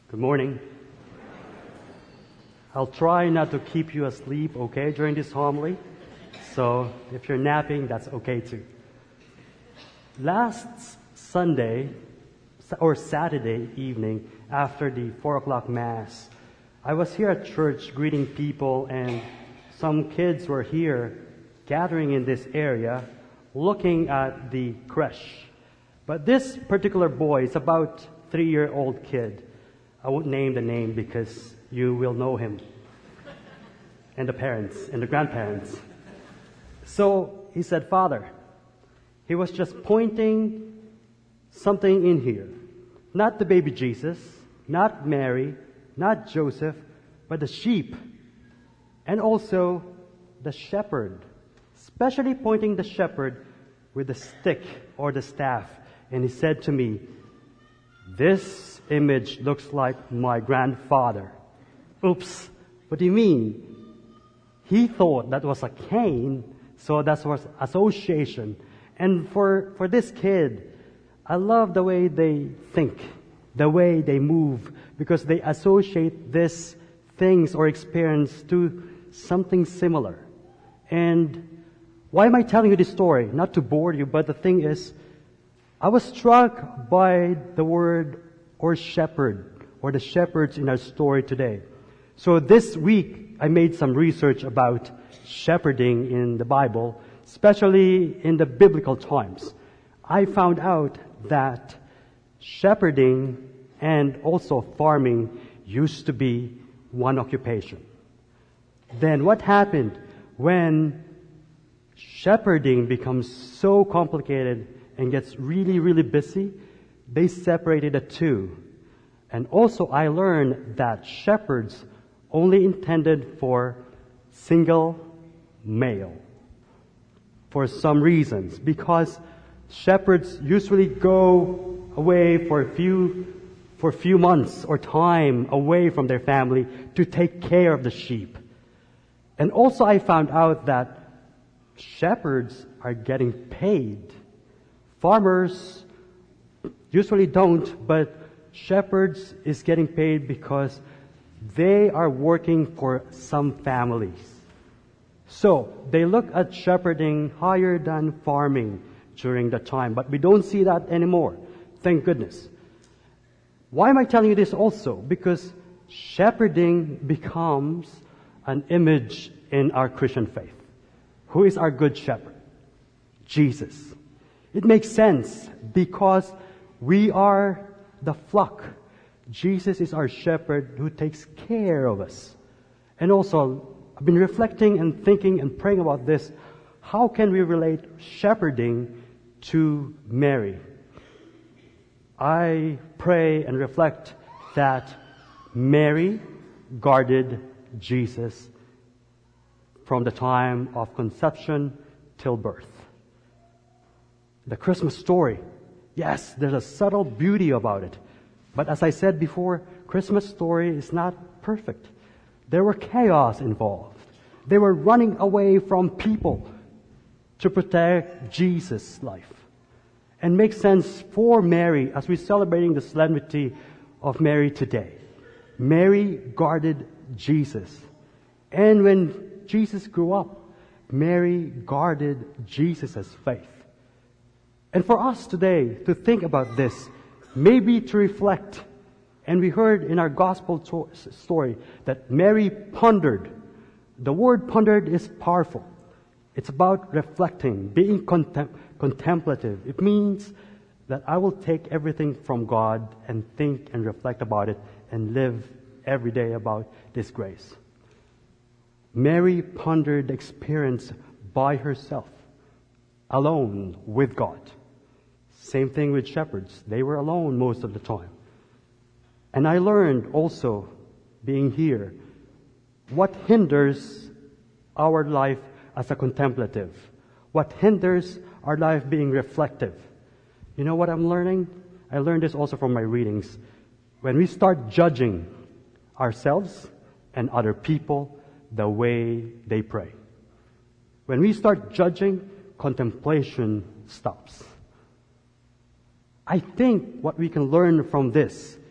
Good morning. I'll try not to keep you asleep, okay, during this homily. So if you're napping, that's okay too. Last Sunday or Saturday evening after the 4 o'clock Mass, I was here at church greeting people, and some kids were here gathering in this area looking at the creche. But this particular boy is about 3-year-old kid. I won't name the name because you will know him. And the parents and the grandparents. So he said, "Father," he was just pointing something in here. Not the baby Jesus, not Mary, not Joseph, but the sheep. And also the shepherd. Especially pointing the shepherd with the stick or the staff. And he said to me, "This image looks like my grandfather." Oops, what do you mean? He thought that was a cane, so that was association. And for this kid, I love the way they think, the way they move, because they associate these things or experience to something similar. And why am I telling you this story? Not to bore you, but the thing is, I was struck by the word or shepherd, or the shepherds in our story today. So this week, I made some research about shepherding in the Bible, especially in the biblical times. I found out that shepherding and also farming used to be one occupation. Then what happened when shepherding becomes so complicated and gets really, really busy? They separated the two. And also I learned that shepherds only intended for single male for some reasons, because shepherds usually go away for a few months or time away from their family to take care of the sheep. And also I found out that shepherds are getting paid. Farmers usually don't, but shepherds is getting paid because they are working for some families. So they look at shepherding higher than farming during the time, but we don't see that anymore. Thank goodness. Why am I telling you this also? Because shepherding becomes an image in our Christian faith. Who is our good shepherd? Jesus. It makes sense because we are the flock. Jesus is our shepherd who takes care of us. And also, I've been reflecting and thinking and praying about this. How can we relate shepherding to Mary? I pray and reflect that Mary guarded Jesus from the time of conception till birth. The Christmas story, yes, there's a subtle beauty about it. But as I said before, Christmas story is not perfect. There were chaos involved. They were running away from people to protect Jesus' life. And makes sense for Mary as we're celebrating the solemnity of Mary today. Mary guarded Jesus. And when Jesus grew up, Mary guarded Jesus' faith. And for us today to think about this, maybe to reflect, and we heard in our gospel story that Mary pondered. The word pondered is powerful. It's about reflecting, being contemplative. It means that I will take everything from God and think and reflect about it and live every day about this grace. Mary pondered the experience by herself, alone with God. Same thing with shepherds. They were alone most of the time. And I learned also, being here, what hinders our life as a contemplative. What hinders our life being reflective. You know what I'm learning? I learned this also from my readings. When we start judging ourselves and other people the way they pray. When we start judging, contemplation stops. I think what we can learn from this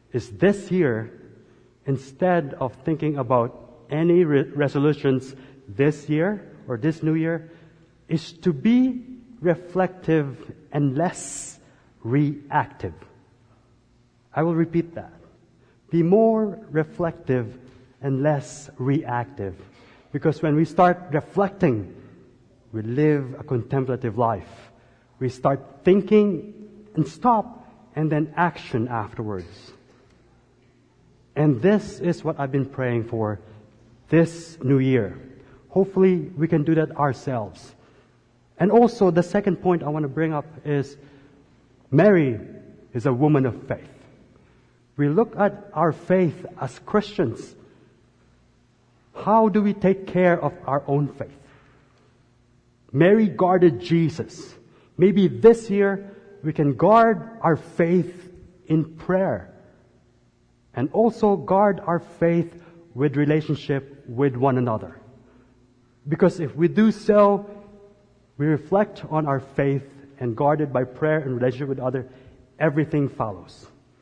is this year, instead of thinking about any resolutions this year or this new year, is to be reflective and less reactive. I will repeat that. Be more reflective and less reactive. Because when we start reflecting, we live a contemplative life. We start thinking and stop, and then action afterwards. And this is what I've been praying for this new year. Hopefully, we can do that ourselves. And also, the second point I want to bring up is Mary is a woman of faith. We look at our faith as Christians. How do we take care of our own faith? Mary guarded Jesus. Maybe this year we can guard our faith in prayer and also guard our faith with relationship with one another. Because if we do so, we reflect on our faith and guard it by prayer and relationship with others, everything follows.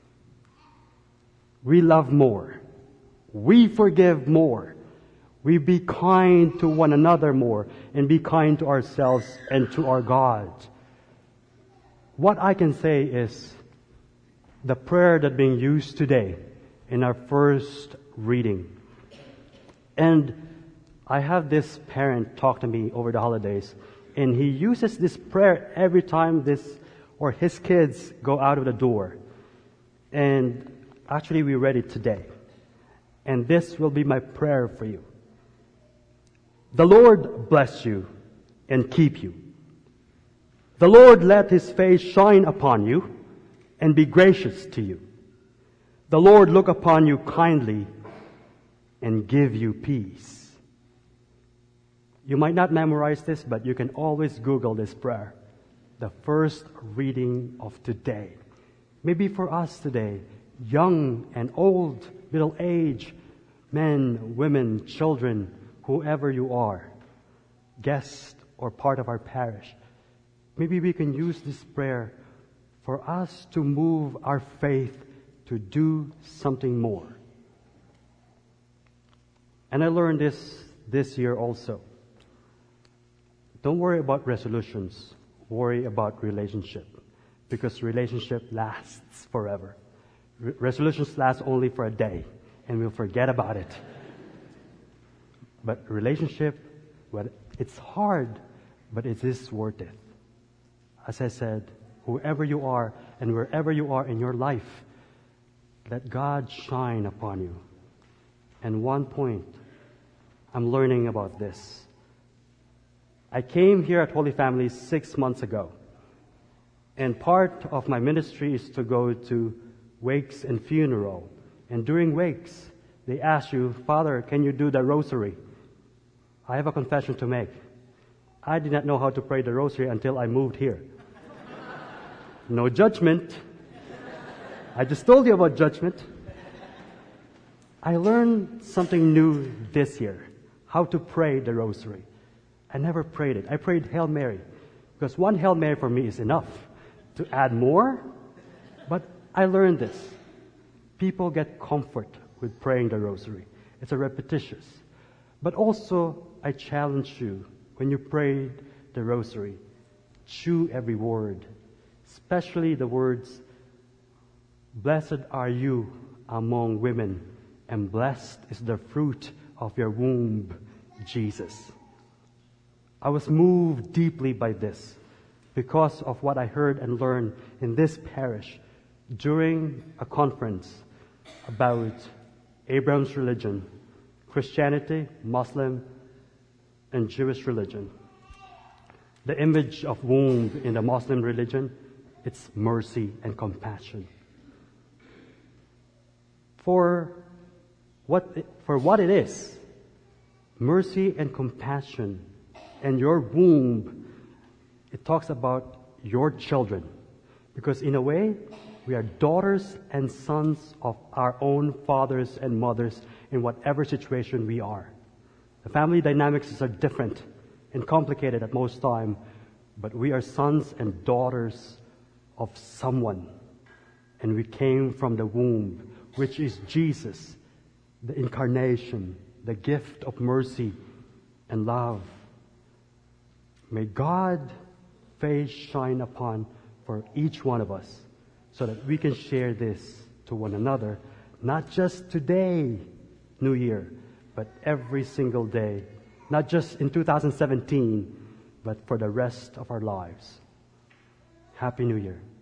We love more. We forgive more. We be kind to one another more and be kind to ourselves and to our God. What I can say is the prayer that's being used today in our first reading. And I have this parent talk to me over the holidays, and he uses this prayer every time his kids go out of the door. And actually we read it today. And this will be my prayer for you. The Lord bless you and keep you. The Lord let His face shine upon you and be gracious to you. The Lord look upon you kindly and give you peace. You might not memorize this, but you can always Google this prayer. The first reading of today. Maybe for us today, young and old, middle age, men, women, children, whoever you are, guest or part of our parish, maybe we can use this prayer for us to move our faith to do something more. And I learned this year also. Don't worry about resolutions. Worry about relationship. Because relationship lasts forever. Resolutions last only for a day, and we'll forget about it. But relationship, well, it's hard, but it is worth it. As I said, whoever you are and wherever you are in your life, let God shine upon you. And one point, I'm learning about this. I came here at Holy Family 6 months ago. And part of my ministry is to go to wakes and funeral. And during wakes, they ask you, Father, can you do the rosary? I have a confession to make. I did not know how to pray the rosary until I moved here. No judgment. I just told you about judgment. I learned something new this year. How to pray the rosary. I never prayed it. I prayed Hail Mary. Because one Hail Mary for me is enough. To add more, but I learned this. People get comfort with praying the rosary. It's a repetitious. But also, I challenge you, when you pray the rosary, chew every word, especially the words, Blessed are you among women, and blessed is the fruit of your womb, Jesus. I was moved deeply by this because of what I heard and learned in this parish during a conference about Abraham's religion, Christianity, Muslim, and Jewish religion. The image of womb in the Muslim religion, it's mercy and compassion. For what it is, mercy and compassion, and your womb, it talks about your children. Because in a way, we are daughters and sons of our own fathers and mothers in whatever situation we are. The family dynamics are different and complicated at most time, but we are sons and daughters of someone. And we came from the womb which is Jesus, the incarnation, the gift of mercy and love. May God's face shine upon for each one of us so that we can share this to one another, not just today, New Year, but every single day, not just in 2017, but for the rest of our lives. Happy New Year.